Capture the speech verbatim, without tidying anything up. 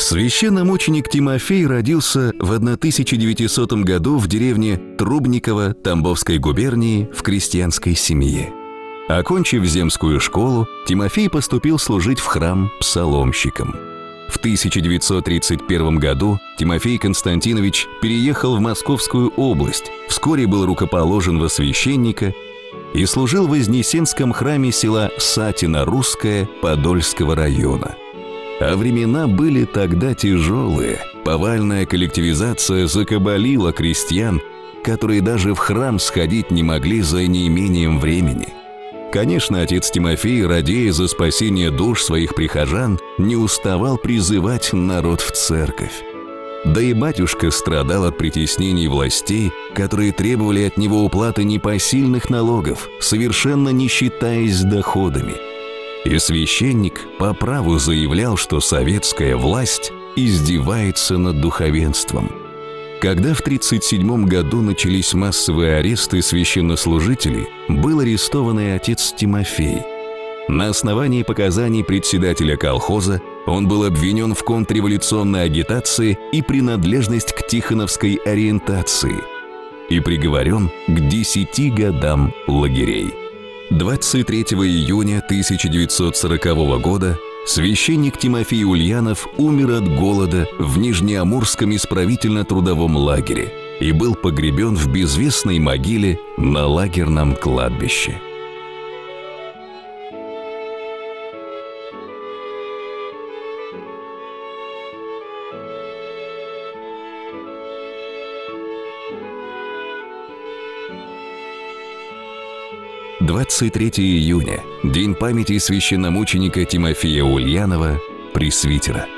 Священномученик Тимофей родился в тысяча девятисотом году в деревне Трубниково Тамбовской губернии в крестьянской семье. Окончив земскую школу, Тимофей поступил служить в храм псаломщиком. В тысяча девятьсот тридцать первом году Тимофей Константинович переехал в Московскую область, вскоре был рукоположен во священника и служил в Вознесенском храме села Сатино-Русское Подольского района. А времена были тогда тяжелые. Повальная коллективизация закабалила крестьян, которые даже в храм сходить не могли за неимением времени. Конечно, отец Тимофей, радея за спасение душ своих прихожан, не уставал призывать народ в церковь. Да и батюшка страдал от притеснений властей, которые требовали от него уплаты непосильных налогов, совершенно не считаясь с доходами. И священник по праву заявлял, что советская власть издевается над духовенством. Когда в тридцать седьмом году начались массовые аресты священнослужителей, был арестован и отец Тимофей. На основании показаний председателя колхоза он был обвинен в контрреволюционной агитации и принадлежность к тихоновской ориентации и приговорен к десяти годам лагерей. двадцать третьего июня тысяча девятьсот сорокового года священник Тимофей Ульянов умер от голода в Нижнеамурском исправительно-трудовом лагере и был погребен в безвестной могиле на лагерном кладбище. двадцать третьего июня – день памяти священномученика Тимофея Ульянова, пресвитера.